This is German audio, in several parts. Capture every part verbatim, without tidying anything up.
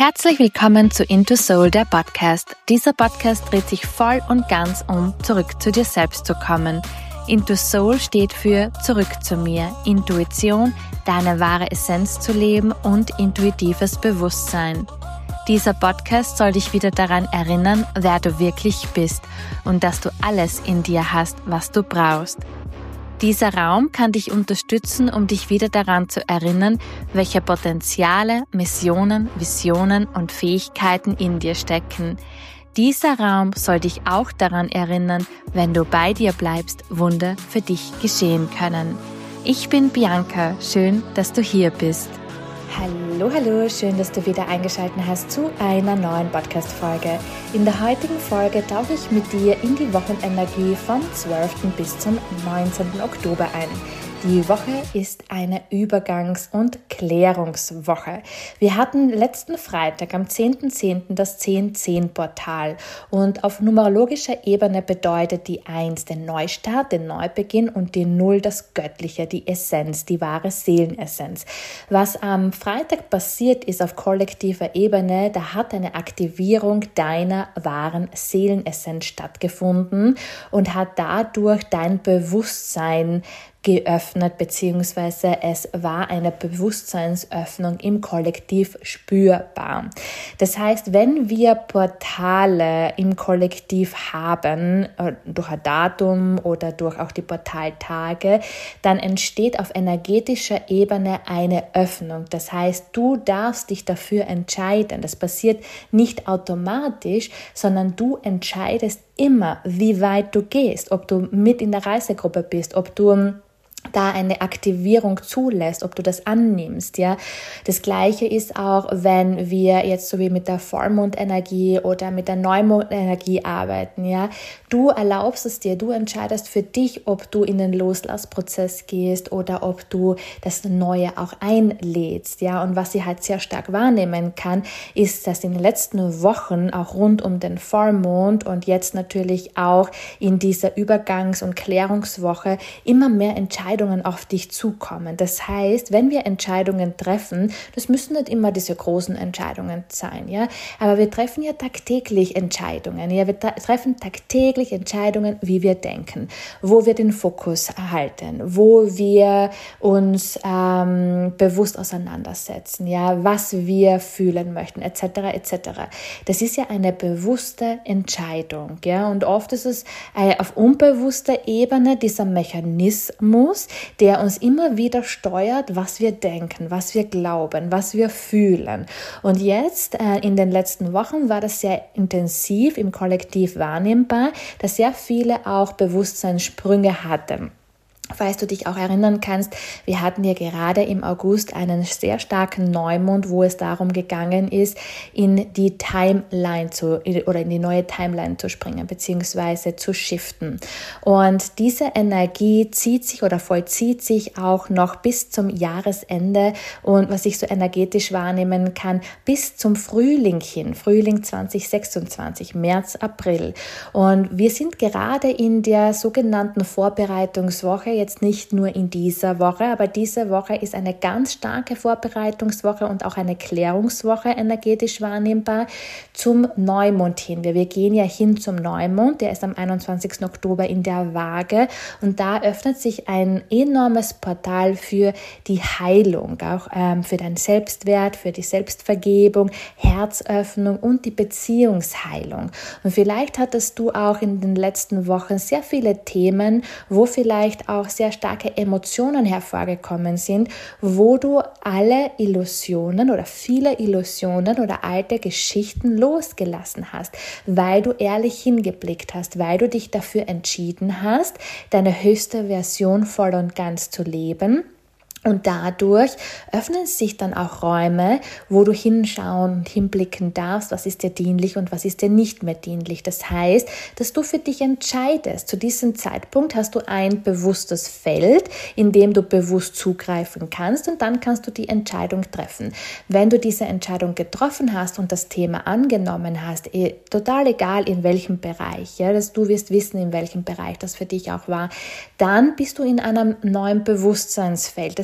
Herzlich willkommen zu Into Soul, der Podcast. Dieser Podcast dreht sich voll und ganz um, zurück zu dir selbst zu kommen. Into Soul steht für zurück zu mir, Intuition, deine wahre Essenz zu leben und intuitives Bewusstsein. Dieser Podcast soll dich wieder daran erinnern, wer du wirklich bist und dass du alles in dir hast, was du brauchst. Dieser Raum kann dich unterstützen, um dich wieder daran zu erinnern, welche Potenziale, Missionen, Visionen und Fähigkeiten in dir stecken. Dieser Raum soll dich auch daran erinnern, wenn du bei dir bleibst, Wunder für dich geschehen können. Ich bin Bianca, schön, dass du hier bist. Hallo, hallo, schön, dass du wieder eingeschaltet hast zu einer neuen Podcast-Folge. In der heutigen Folge tauche ich mit dir in die Wochenenergie vom zwölften bis zum neunzehnten Oktober ein. Die Woche ist eine Übergangs- und Klärungswoche. Wir hatten letzten Freitag am zehnten zehnten das zehn zehn Portal und auf numerologischer Ebene bedeutet die eins den Neustart, den Neubeginn und die null das Göttliche, die Essenz, die wahre Seelenessenz. Was am Freitag passiert ist auf kollektiver Ebene, da hat eine Aktivierung deiner wahren Seelenessenz stattgefunden und hat dadurch dein Bewusstsein geöffnet, beziehungsweise es war eine Bewusstseinsöffnung im Kollektiv spürbar. Das heißt, wenn wir Portale im Kollektiv haben, durch ein Datum oder durch auch die Portaltage, dann entsteht auf energetischer Ebene eine Öffnung. Das heißt, du darfst dich dafür entscheiden. Das passiert nicht automatisch, sondern du entscheidest immer, wie weit du gehst, ob du mit in der Reisegruppe bist, ob du da eine Aktivierung zulässt, ob du das annimmst, ja. Das Gleiche ist auch, wenn wir jetzt so wie mit der Vollmondenergie oder mit der Neumondenergie arbeiten, ja. Du erlaubst es dir, du entscheidest für dich, ob du in den Loslassprozess gehst oder ob du das Neue auch einlädst, ja. Und was sie halt sehr stark wahrnehmen kann, ist, dass in den letzten Wochen auch rund um den Vollmond und jetzt natürlich auch in dieser Übergangs- und Klärungswoche immer mehr Entscheidungen auf dich zukommen. Das heißt, wenn wir Entscheidungen treffen, das müssen nicht immer diese großen Entscheidungen sein, ja, aber wir treffen ja tagtäglich Entscheidungen, ja, wir treffen tagtäglich Entscheidungen, wie wir denken, wo wir den Fokus halten, wo wir uns ähm, bewusst auseinandersetzen, ja, was wir fühlen möchten, et cetera et cetera. Das ist ja eine bewusste Entscheidung, ja, und oft ist es äh, auf unbewusster Ebene dieser Mechanismus, der uns immer wieder steuert, was wir denken, was wir glauben, was wir fühlen. Und jetzt äh, in den letzten Wochen war das sehr intensiv im Kollektiv wahrnehmbar, dass sehr viele auch Bewusstseinssprünge hatten. Falls du dich auch erinnern kannst, wir hatten ja gerade im August einen sehr starken Neumond, wo es darum gegangen ist, in die Timeline zu oder in die neue Timeline zu springen beziehungsweise zu shiften. Und diese Energie zieht sich oder vollzieht sich auch noch bis zum Jahresende und was ich so energetisch wahrnehmen kann, bis zum Frühling hin, Frühling zwanzig sechsundzwanzig, März, April. Und wir sind gerade in der sogenannten Vorbereitungswoche, jetzt nicht nur in dieser Woche, aber diese Woche ist eine ganz starke Vorbereitungswoche und auch eine Klärungswoche energetisch wahrnehmbar zum Neumond hin. Wir, wir gehen ja hin zum Neumond, der ist am einundzwanzigsten Oktober in der Waage und da öffnet sich ein enormes Portal für die Heilung, auch ähm, für deinen Selbstwert, für die Selbstvergebung, Herzöffnung und die Beziehungsheilung. Und vielleicht hattest du auch in den letzten Wochen sehr viele Themen, wo vielleicht auch sehr starke Emotionen hervorgekommen sind, wo du alle Illusionen oder viele Illusionen oder alte Geschichten losgelassen hast, weil du ehrlich hingeblickt hast, weil du dich dafür entschieden hast, deine höchste Version voll und ganz zu leben. Und dadurch öffnen sich dann auch Räume, wo du hinschauen und hinblicken darfst, was ist dir dienlich und was ist dir nicht mehr dienlich. Das heißt, dass du für dich entscheidest. Zu diesem Zeitpunkt hast du ein bewusstes Feld, in dem du bewusst zugreifen kannst und dann kannst du die Entscheidung treffen. Wenn du diese Entscheidung getroffen hast und das Thema angenommen hast, eh, total egal in welchem Bereich, ja, dass du wirst wissen, in welchem Bereich das für dich auch war, dann bist du in einem neuen Bewusstseinsfeld. Das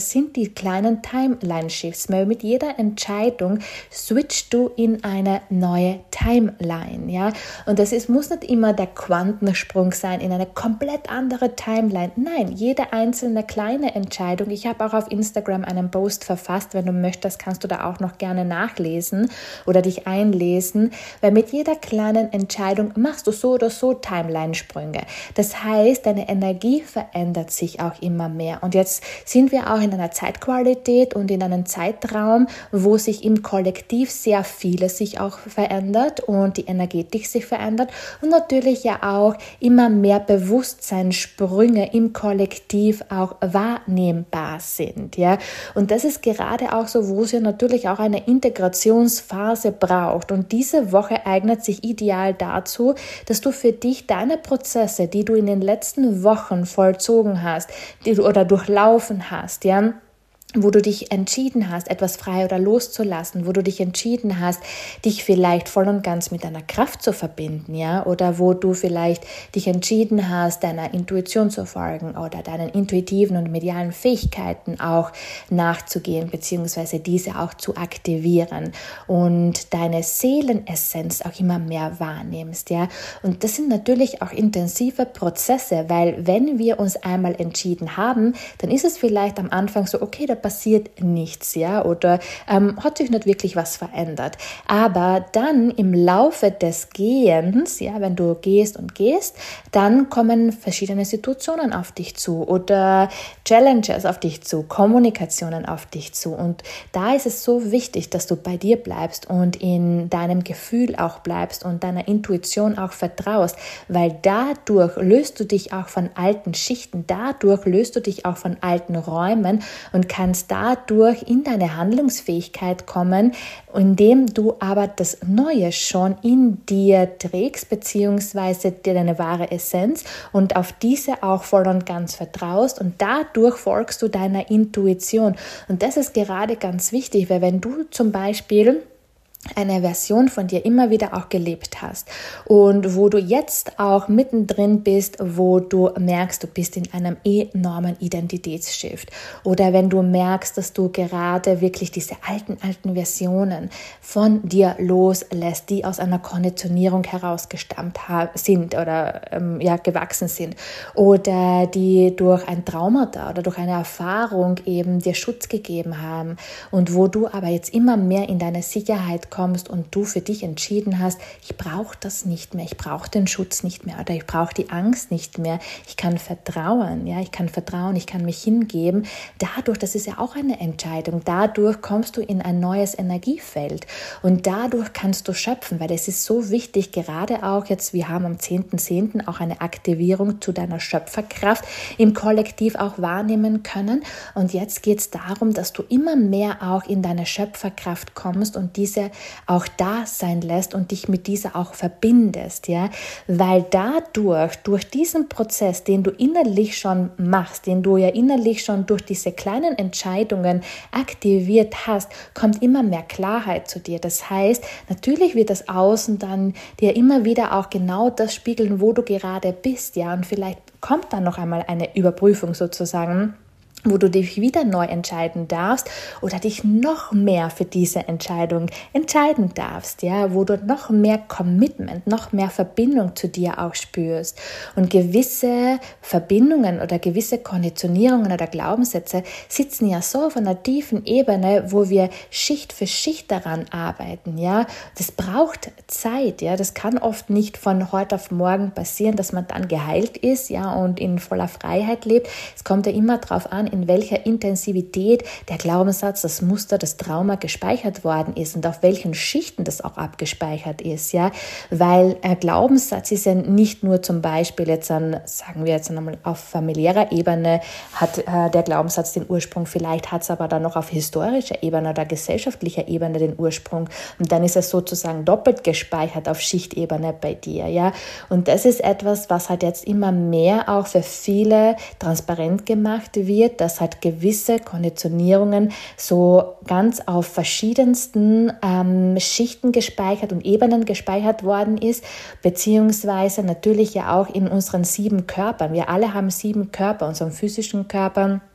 das sind die kleinen Timeline-Shifts. Mit jeder Entscheidung switchst du in eine neue Timeline. Ja? Und das ist, muss nicht immer der Quantensprung sein in eine komplett andere Timeline. Nein, jede einzelne kleine Entscheidung. Ich habe auch auf Instagram einen Post verfasst. Wenn du möchtest, kannst du da auch noch gerne nachlesen oder dich einlesen, weil mit jeder kleinen Entscheidung machst du so oder so Timeline-Sprünge. Das heißt, deine Energie verändert sich auch immer mehr. Und jetzt sind wir auch in einer Zeitqualität und in einem Zeitraum, wo sich im Kollektiv sehr vieles sich auch verändert und die Energetik sich verändert und natürlich ja auch immer mehr Bewusstseinssprünge im Kollektiv auch wahrnehmbar sind. Ja? Und das ist gerade auch so, wo es ja natürlich auch eine Integrationsphase braucht. Und diese Woche eignet sich ideal dazu, dass du für dich deine Prozesse, die du in den letzten Wochen vollzogen hast, die du oder durchlaufen hast, ja, wo du dich entschieden hast, etwas frei oder loszulassen, wo du dich entschieden hast, dich vielleicht voll und ganz mit deiner Kraft zu verbinden, ja, oder wo du vielleicht dich entschieden hast, deiner Intuition zu folgen oder deinen intuitiven und medialen Fähigkeiten auch nachzugehen, beziehungsweise diese auch zu aktivieren und deine Seelenessenz auch immer mehr wahrnimmst, ja. Und das sind natürlich auch intensive Prozesse, weil wenn wir uns einmal entschieden haben, dann ist es vielleicht am Anfang so, okay, da passiert nichts, ja, oder ähm, hat sich nicht wirklich was verändert. Aber dann im Laufe des Gehens, ja, wenn du gehst und gehst, dann kommen verschiedene Situationen auf dich zu oder Challenges auf dich zu, Kommunikationen auf dich zu. Und da ist es so wichtig, dass du bei dir bleibst und in deinem Gefühl auch bleibst und deiner Intuition auch vertraust, weil dadurch löst du dich auch von alten Schichten, dadurch löst du dich auch von alten Räumen und kannst dadurch in deine Handlungsfähigkeit kommen, indem du aber das Neue schon in dir trägst, beziehungsweise dir deine wahre Essenz und auf diese auch voll und ganz vertraust und dadurch folgst du deiner Intuition. Und das ist gerade ganz wichtig, weil wenn du zum Beispiel eine Version von dir immer wieder auch gelebt hast und wo du jetzt auch mittendrin bist, wo du merkst, du bist in einem enormen Identitätsshift oder wenn du merkst, dass du gerade wirklich diese alten, alten Versionen von dir loslässt, die aus einer Konditionierung herausgestammt sind oder ähm, ja, gewachsen sind oder die durch ein Traumata oder durch eine Erfahrung eben dir Schutz gegeben haben und wo du aber jetzt immer mehr in deine Sicherheit kommst und du für dich entschieden hast, ich brauche das nicht mehr, ich brauche den Schutz nicht mehr oder ich brauche die Angst nicht mehr, ich kann vertrauen, ja, ich kann vertrauen, ich kann mich hingeben. Dadurch, das ist ja auch eine Entscheidung, dadurch kommst du in ein neues Energiefeld und dadurch kannst du schöpfen, weil es ist so wichtig, gerade auch jetzt, wir haben am zehnten zehnten auch eine Aktivierung zu deiner Schöpferkraft im Kollektiv auch wahrnehmen können und jetzt geht es darum, dass du immer mehr auch in deine Schöpferkraft kommst und diese auch da sein lässt und dich mit dieser auch verbindest, ja, weil dadurch, durch diesen Prozess, den du innerlich schon machst, den du ja innerlich schon durch diese kleinen Entscheidungen aktiviert hast, kommt immer mehr Klarheit zu dir. Das heißt, natürlich wird das Außen dann dir immer wieder auch genau das spiegeln, wo du gerade bist, ja, und vielleicht kommt dann noch einmal eine Überprüfung sozusagen, wo du dich wieder neu entscheiden darfst oder dich noch mehr für diese Entscheidung entscheiden darfst, ja, wo du noch mehr Commitment, noch mehr Verbindung zu dir auch spürst. Und gewisse Verbindungen oder gewisse Konditionierungen oder Glaubenssätze sitzen ja so auf einer tiefen Ebene, wo wir Schicht für Schicht daran arbeiten, ja. Das braucht Zeit, ja. Das kann oft nicht von heute auf morgen passieren, dass man dann geheilt ist, ja, und in voller Freiheit lebt. Es kommt ja immer darauf an, in welcher Intensivität der Glaubenssatz, das Muster, das Trauma gespeichert worden ist und auf welchen Schichten das auch abgespeichert ist, ja, weil ein Glaubenssatz ist ja nicht nur zum Beispiel jetzt an, sagen wir jetzt einmal auf familiärer Ebene hat äh, der Glaubenssatz den Ursprung, vielleicht hat es aber dann noch auf historischer Ebene oder gesellschaftlicher Ebene den Ursprung und dann ist es sozusagen doppelt gespeichert auf Schichtebene bei dir, ja, und das ist etwas, was halt jetzt immer mehr auch für viele transparent gemacht wird, dass halt gewisse Konditionierungen so ganz auf verschiedensten ähm, Schichten gespeichert und Ebenen gespeichert worden ist, beziehungsweise natürlich ja auch in unseren sieben Körpern. Wir alle haben sieben Körper, unseren physischen Körper,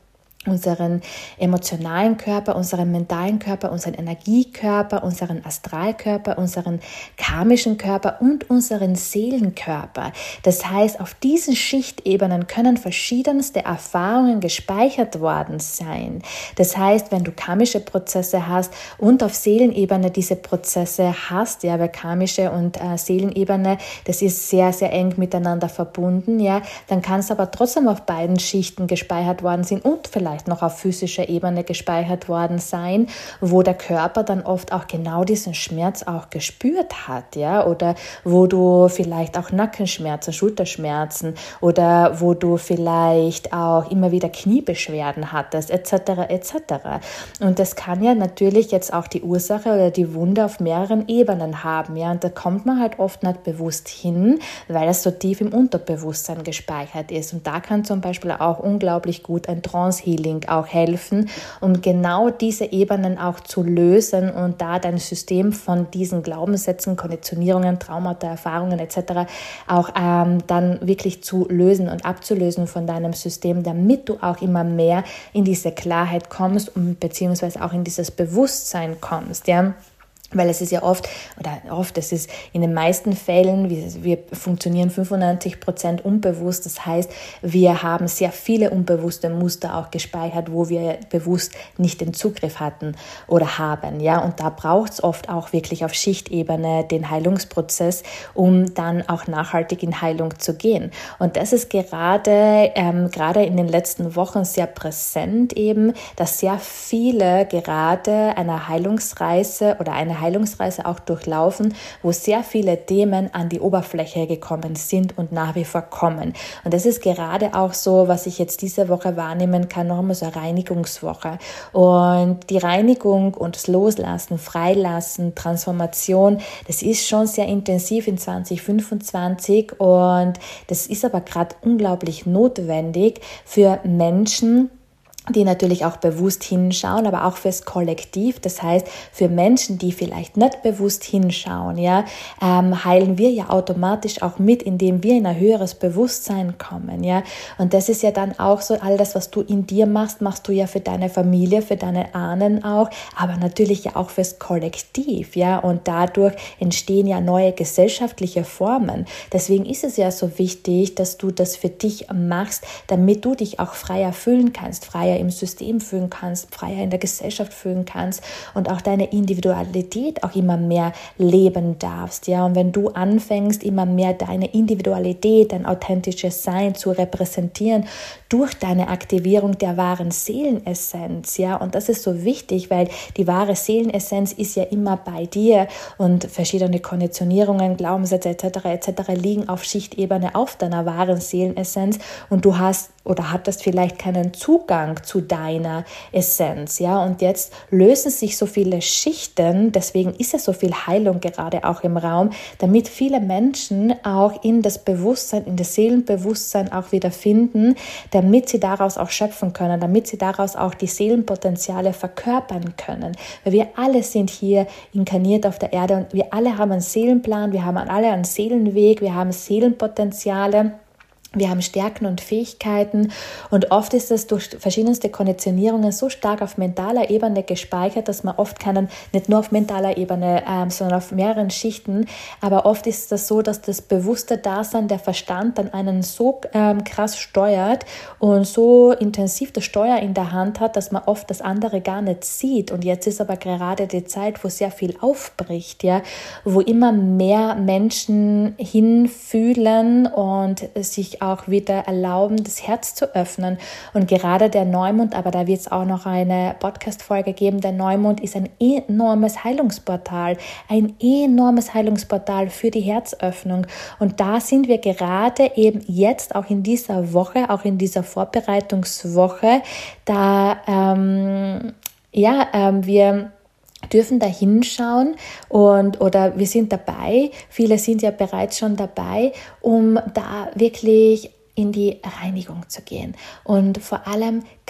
unseren emotionalen Körper, unseren mentalen Körper, unseren Energiekörper, unseren Astralkörper, unseren karmischen Körper und unseren Seelenkörper. Das heißt, auf diesen Schichtebenen können verschiedenste Erfahrungen gespeichert worden sein. Das heißt, wenn du karmische Prozesse hast und auf Seelenebene diese Prozesse hast, ja, weil karmische und äh, Seelenebene, das ist sehr, sehr eng miteinander verbunden, ja, dann kann es aber trotzdem auf beiden Schichten gespeichert worden sein und vielleicht noch auf physischer Ebene gespeichert worden sein, wo der Körper dann oft auch genau diesen Schmerz auch gespürt hat, ja, oder wo du vielleicht auch Nackenschmerzen, Schulterschmerzen oder wo du vielleicht auch immer wieder Kniebeschwerden hattest, et cetera et cetera. Und das kann ja natürlich jetzt auch die Ursache oder die Wunde auf mehreren Ebenen haben, ja, und da kommt man halt oft nicht bewusst hin, weil es so tief im Unterbewusstsein gespeichert ist. Und da kann zum Beispiel auch unglaublich gut ein Trance-Healing auch helfen, um genau diese Ebenen auch zu lösen und da dein System von diesen Glaubenssätzen, Konditionierungen, Traumata, Erfahrungen et cetera auch ähm, dann wirklich zu lösen und abzulösen von deinem System, damit du auch immer mehr in diese Klarheit kommst und beziehungsweise auch in dieses Bewusstsein kommst, ja. Weil es ist ja oft, oder oft, es ist in den meisten Fällen, wir, wir funktionieren fünfundneunzig Prozent unbewusst. Das heißt, wir haben sehr viele unbewusste Muster auch gespeichert, wo wir bewusst nicht den Zugriff hatten oder haben. Ja, und da braucht es oft auch wirklich auf Schichtebene den Heilungsprozess, um dann auch nachhaltig in Heilung zu gehen. Und das ist gerade, ähm, gerade in den letzten Wochen sehr präsent eben, dass sehr viele gerade eine Heilungsreise oder eine Heilungsreise auch durchlaufen, wo sehr viele Themen an die Oberfläche gekommen sind und nach wie vor kommen. Und das ist gerade auch so, was ich jetzt diese Woche wahrnehmen kann, nochmal so eine Reinigungswoche. Und die Reinigung und das Loslassen, Freilassen, Transformation, das ist schon sehr intensiv in zwanzig fünfundzwanzig und das ist aber gerade unglaublich notwendig für Menschen, die natürlich auch bewusst hinschauen, aber auch fürs Kollektiv. Das heißt, für Menschen, die vielleicht nicht bewusst hinschauen, ja, ähm, heilen wir ja automatisch auch mit, indem wir in ein höheres Bewusstsein kommen, ja. Und das ist ja dann auch so, all das, was du in dir machst, machst du ja für deine Familie, für deine Ahnen auch, aber natürlich ja auch fürs Kollektiv, ja. Und dadurch entstehen ja neue gesellschaftliche Formen. Deswegen ist es ja so wichtig, dass du das für dich machst, damit du dich auch freier fühlen kannst, freier im System fühlen kannst, freier in der Gesellschaft fühlen kannst und auch deine Individualität auch immer mehr leben darfst, ja. Und wenn du anfängst, immer mehr deine Individualität, dein authentisches Sein zu repräsentieren durch deine Aktivierung der wahren Seelenessenz, ja. Und das ist so wichtig, weil die wahre Seelenessenz ist ja immer bei dir und verschiedene Konditionierungen, Glaubenssätze et cetera et cetera liegen auf Schichtebene auf deiner wahren Seelenessenz und du hast oder hattest vielleicht keinen Zugang zu deiner Essenz, ja, und jetzt lösen sich so viele Schichten, deswegen ist ja so viel Heilung gerade auch im Raum, damit viele Menschen auch in das Bewusstsein, in das Seelenbewusstsein auch wieder finden, damit sie daraus auch schöpfen können, damit sie daraus auch die Seelenpotenziale verkörpern können, weil wir alle sind hier inkarniert auf der Erde und wir alle haben einen Seelenplan, wir haben alle einen Seelenweg, wir haben Seelenpotenziale. Wir haben Stärken und Fähigkeiten und oft ist es durch verschiedenste Konditionierungen so stark auf mentaler Ebene gespeichert, dass man oft keinen, nicht nur auf mentaler Ebene, ähm, sondern auf mehreren Schichten, aber oft ist es so, dass das bewusste Dasein, der Verstand dann einen so ähm, krass steuert und so intensiv das Steuer in der Hand hat, dass man oft das andere gar nicht sieht. Und jetzt ist aber gerade die Zeit, wo sehr viel aufbricht, ja, wo immer mehr Menschen hinfühlen und sich auch wieder erlauben, das Herz zu öffnen. Und gerade der Neumond, aber da wird es auch noch eine Podcast-Folge geben, der Neumond ist ein enormes Heilungsportal, ein enormes Heilungsportal für die Herzöffnung. Und da sind wir gerade eben jetzt auch in dieser Woche, auch in dieser Vorbereitungswoche, da ähm, ja, ähm, wir dürfen da hinschauen und oder wir sind dabei, viele sind ja bereits schon dabei, um da wirklich in die Reinigung zu gehen und vor allem ganz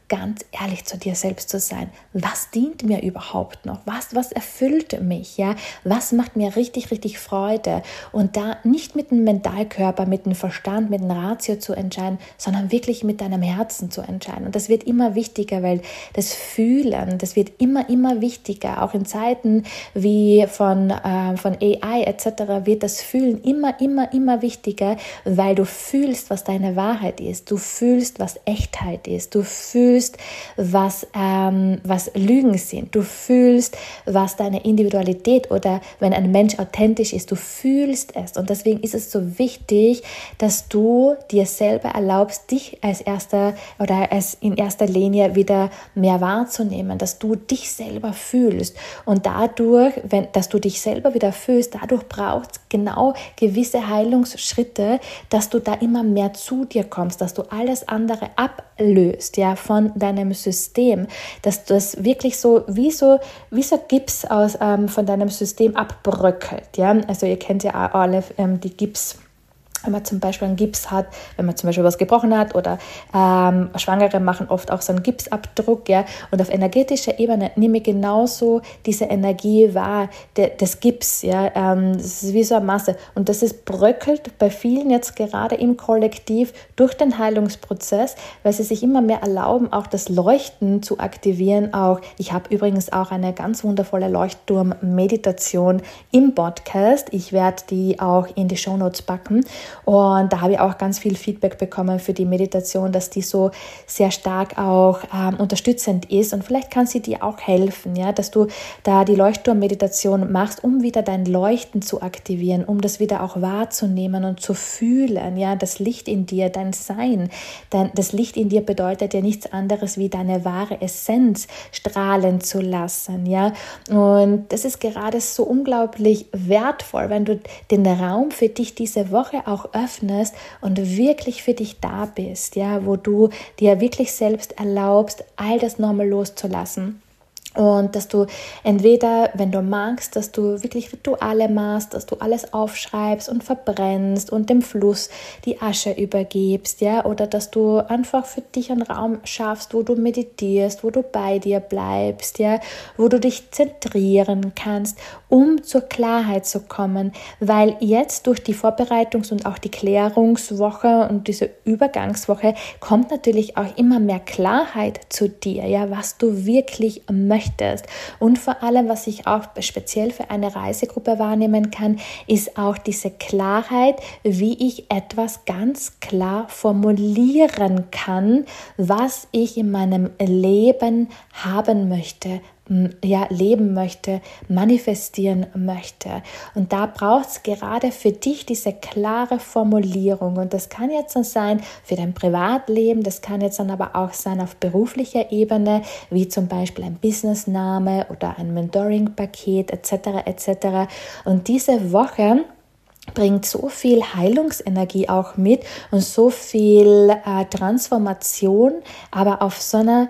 ganz ehrlich zu dir selbst zu sein. Was dient mir überhaupt noch? Was, was erfüllt mich? Ja? Was macht mir richtig, richtig Freude? Und da nicht mit dem Mentalkörper, mit dem Verstand, mit dem Ratio zu entscheiden, sondern wirklich mit deinem Herzen zu entscheiden. Und das wird immer wichtiger, weil das Fühlen, das wird immer, immer wichtiger. Auch in Zeiten wie von, äh, von A I et cetera wird das Fühlen immer, immer, immer wichtiger, weil du fühlst, was deine Wahrheit ist. Du fühlst, was Echtheit ist. Du fühlst, was, ähm, was Lügen sind. Du fühlst, was deine Individualität oder wenn ein Mensch authentisch ist, du fühlst es. Und deswegen ist es so wichtig, dass du dir selber erlaubst, dich als erster oder als in erster Linie wieder mehr wahrzunehmen, dass du dich selber fühlst. Und dadurch, wenn, dass du dich selber wieder fühlst, dadurch braucht es genau gewisse Heilungsschritte, dass du da immer mehr zu dir kommst, dass du alles andere ablöst, ja, von deinem System, dass das wirklich so wie so, wie so Gips aus, ähm, von deinem System abbröckelt. Ja? Also ihr kennt ja auch alle ähm, die Gips, wenn man zum Beispiel einen Gips hat, wenn man zum Beispiel was gebrochen hat oder ähm, Schwangere machen oft auch so einen Gipsabdruck, ja, und auf energetischer Ebene nehme ich genauso diese Energie wahr, de, des Gips, ja, ähm, das ist wie so eine Masse und das ist bröckelt bei vielen jetzt gerade im Kollektiv durch den Heilungsprozess, weil sie sich immer mehr erlauben, auch das Leuchten zu aktivieren, auch, ich habe übrigens auch eine ganz wundervolle Leuchtturm-Meditation im Podcast, ich werde die auch in die Shownotes packen. Und da habe ich auch ganz viel Feedback bekommen für die Meditation, dass die so sehr stark auch ähm, unterstützend ist und vielleicht kann sie dir auch helfen, ja, dass du da die Leuchtturm-Meditation machst, um wieder dein Leuchten zu aktivieren, um das wieder auch wahrzunehmen und zu fühlen, ja, das Licht in dir, dein Sein, dein, das Licht in dir bedeutet ja nichts anderes wie deine wahre Essenz strahlen zu lassen, ja, und das ist gerade so unglaublich wertvoll, wenn du den Raum für dich diese Woche auch öffnest und wirklich für dich da bist, ja, wo du dir wirklich selbst erlaubst, all das nochmal loszulassen. Und dass du entweder, wenn du magst, dass du wirklich Rituale machst, dass du alles aufschreibst und verbrennst und dem Fluss die Asche übergibst, ja, oder dass du einfach für dich einen Raum schaffst, wo du meditierst, wo du bei dir bleibst, ja, wo du dich zentrieren kannst, um zur Klarheit zu kommen, weil jetzt durch die Vorbereitungs- und auch die Klärungswoche und diese Übergangswoche kommt natürlich auch immer mehr Klarheit zu dir, ja, was du wirklich möchtest. Und vor allem, was ich auch speziell für eine Reisegruppe wahrnehmen kann, ist auch diese Klarheit, wie ich etwas ganz klar formulieren kann, was ich in meinem Leben haben möchte, ja, leben möchte, manifestieren möchte. Und da braucht es gerade für dich diese klare Formulierung. Und das kann jetzt sein für dein Privatleben, das kann jetzt dann aber auch sein auf beruflicher Ebene, wie zum Beispiel ein Businessname oder ein Mentoring-Paket et cetera et cetera. Und diese Woche bringt so viel Heilungsenergie auch mit und so viel äh, Transformation, aber auf so einer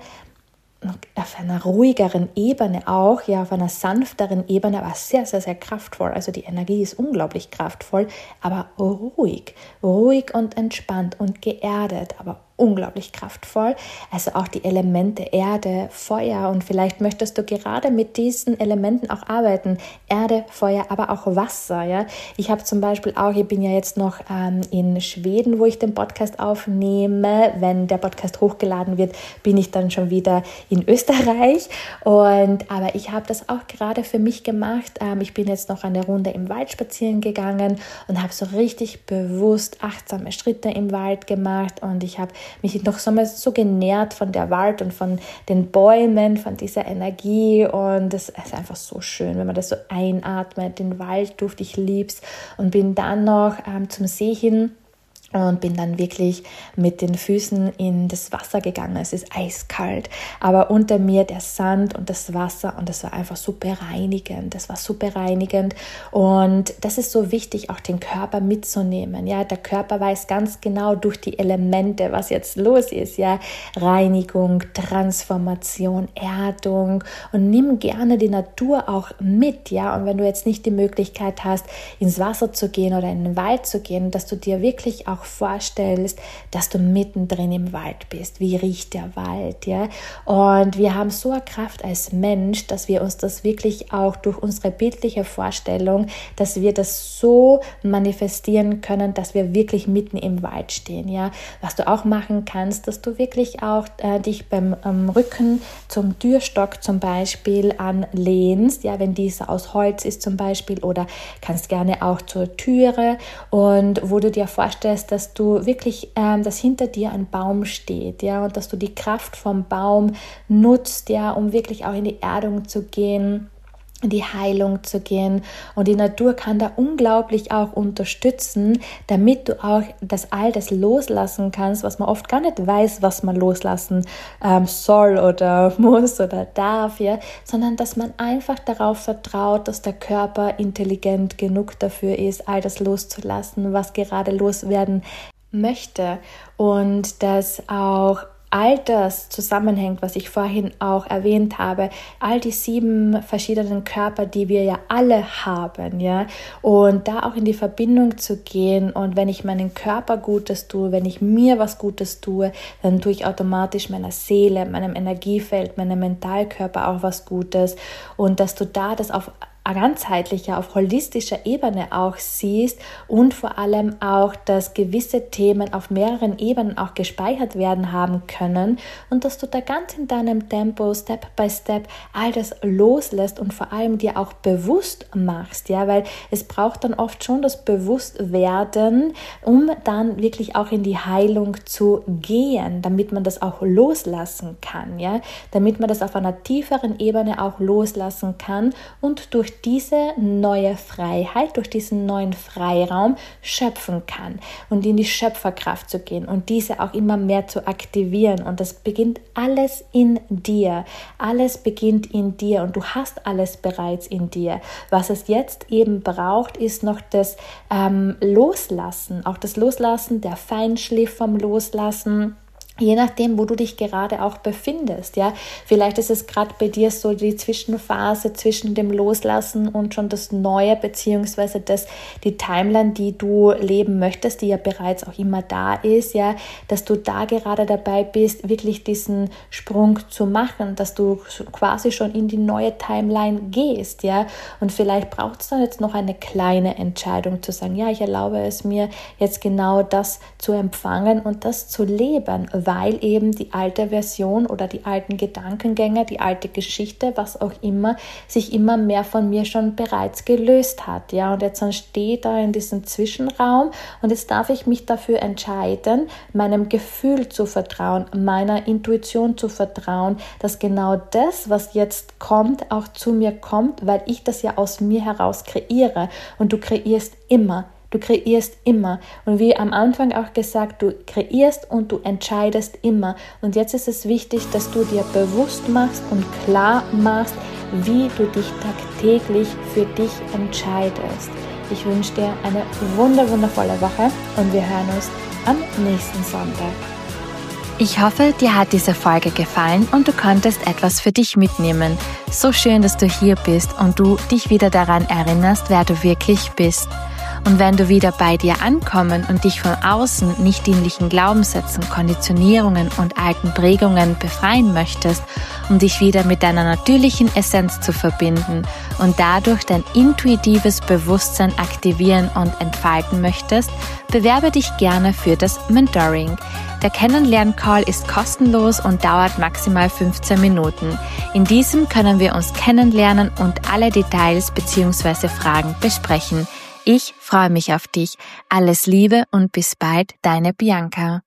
auf einer ruhigeren Ebene auch, ja, auf einer sanfteren Ebene, aber sehr, sehr, sehr kraftvoll. Also die Energie ist unglaublich kraftvoll, aber ruhig, ruhig und entspannt und geerdet, aber unglaublich kraftvoll. Also auch die Elemente Erde, Feuer und vielleicht möchtest du gerade mit diesen Elementen auch arbeiten. Erde, Feuer, aber auch Wasser. Ja, ich habe zum Beispiel auch, ich bin ja jetzt noch ähm, in Schweden, wo ich den Podcast aufnehme. Wenn der Podcast hochgeladen wird, bin ich dann schon wieder in Österreich. Und aber ich habe das auch gerade für mich gemacht. Ähm, ich bin jetzt noch eine Runde im Wald spazieren gegangen und habe so richtig bewusst achtsame Schritte im Wald gemacht und ich habe mich noch so, so genährt von der Wald und von den Bäumen, von dieser Energie und das ist einfach so schön, wenn man das so einatmet, den Waldduft, ich lieb's und bin dann noch ähm, zum See hin und bin dann wirklich mit den Füßen in das Wasser gegangen. Es ist eiskalt, aber unter mir der Sand und das Wasser und das war einfach super reinigend. Das war super reinigend und das ist so wichtig, auch den Körper mitzunehmen. Ja, der Körper weiß ganz genau durch die Elemente, was jetzt los ist. Ja, Reinigung, Transformation, Erdung und nimm gerne die Natur auch mit. Ja, und wenn du jetzt nicht die Möglichkeit hast, ins Wasser zu gehen oder in den Wald zu gehen, dass du dir wirklich auch vorstellst, dass du mittendrin im Wald bist. Wie riecht der Wald, ja? Und wir haben so eine Kraft als Mensch, dass wir uns das wirklich auch durch unsere bildliche Vorstellung, dass wir das so manifestieren können, dass wir wirklich mitten im Wald stehen, ja? Was du auch machen kannst, dass du wirklich auch äh, dich beim ähm, Rücken zum Türstock zum Beispiel anlehnst, ja, wenn dieser aus Holz ist zum Beispiel, oder kannst gerne auch zur Türe, und wo du dir vorstellst, dass du wirklich, ähm, dass hinter dir ein Baum steht, ja, und dass du die Kraft vom Baum nutzt, ja, um wirklich auch in die Erdung zu gehen, in die Heilung zu gehen. Und die Natur kann da unglaublich auch unterstützen, damit du auch das all das loslassen kannst, was man oft gar nicht weiß, was man loslassen ähm, soll oder muss oder darf, ja, sondern dass man einfach darauf vertraut, dass der Körper intelligent genug dafür ist, all das loszulassen, was gerade loswerden möchte, und dass auch all das zusammenhängt, was ich vorhin auch erwähnt habe, all die sieben verschiedenen Körper, die wir ja alle haben, ja, und da auch in die Verbindung zu gehen. Und wenn ich meinen Körper Gutes tue, wenn ich mir was Gutes tue, dann tue ich automatisch meiner Seele, meinem Energiefeld, meinem Mentalkörper auch was Gutes, und dass du da das auf ganzheitlicher, auf holistischer Ebene auch siehst, und vor allem auch, dass gewisse Themen auf mehreren Ebenen auch gespeichert werden haben können, und dass du da ganz in deinem Tempo, Step by Step, all das loslässt und vor allem dir auch bewusst machst, ja, weil es braucht dann oft schon das Bewusstwerden, um dann wirklich auch in die Heilung zu gehen, damit man das auch loslassen kann, ja, damit man das auf einer tieferen Ebene auch loslassen kann und durch diese neue Freiheit, durch diesen neuen Freiraum schöpfen kann und in die Schöpferkraft zu gehen und diese auch immer mehr zu aktivieren. Und das beginnt alles in dir. Alles beginnt in dir, und du hast alles bereits in dir. Was es jetzt eben braucht, ist noch das ähm, Loslassen, auch das Loslassen, der Feinschliff vom Loslassen. Je nachdem, wo du dich gerade auch befindest, ja. Vielleicht ist es gerade bei dir so die Zwischenphase zwischen dem Loslassen und schon das Neue, beziehungsweise das, die Timeline, die du leben möchtest, die ja bereits auch immer da ist, ja, dass du da gerade dabei bist, wirklich diesen Sprung zu machen, dass du quasi schon in die neue Timeline gehst, ja. Und vielleicht braucht es dann jetzt noch eine kleine Entscheidung zu sagen, ja, ich erlaube es mir jetzt genau das zu empfangen und das zu leben, weil eben die alte Version oder die alten Gedankengänge, die alte Geschichte, was auch immer, sich immer mehr von mir schon bereits gelöst hat, ja, und jetzt dann steht da in diesem Zwischenraum, und jetzt darf ich mich dafür entscheiden, meinem Gefühl zu vertrauen, meiner Intuition zu vertrauen, dass genau das, was jetzt kommt, auch zu mir kommt, weil ich das ja aus mir heraus kreiere, und du kreierst immer. Du kreierst immer. Und wie am Anfang auch gesagt, du kreierst und du entscheidest immer. Und jetzt ist es wichtig, dass du dir bewusst machst und klar machst, wie du dich tagtäglich für dich entscheidest. Ich wünsche dir eine wunder, wundervolle Woche, und wir hören uns am nächsten Sonntag. Ich hoffe, dir hat diese Folge gefallen und du konntest etwas für dich mitnehmen. So schön, dass du hier bist und du dich wieder daran erinnerst, wer du wirklich bist. Und wenn du wieder bei dir ankommen und dich von außen nicht dienlichen Glaubenssätzen, Konditionierungen und alten Prägungen befreien möchtest, um dich wieder mit deiner natürlichen Essenz zu verbinden und dadurch dein intuitives Bewusstsein aktivieren und entfalten möchtest, bewerbe dich gerne für das Mentoring. Der Kennenlern-Call ist kostenlos und dauert maximal fünfzehn Minuten. In diesem können wir uns kennenlernen und alle Details bzw. Fragen besprechen. Ich freue mich auf dich. Alles Liebe und bis bald, deine Bianca.